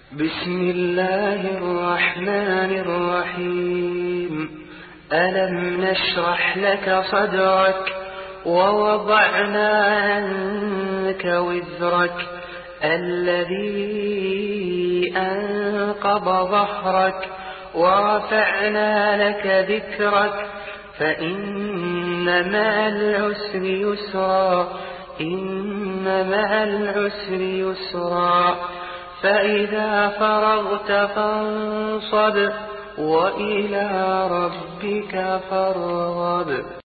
بسم الله الرحمن الرحيم. ألم نشرح لك صدرك ووضعنا عنك وزرك الذي أنقض ظهرك ورفعنا لك ذكرك فإن مع العسر يسرا إن مع العسر يسرا فإذا فرغت فانصب وإلى ربك فارغب.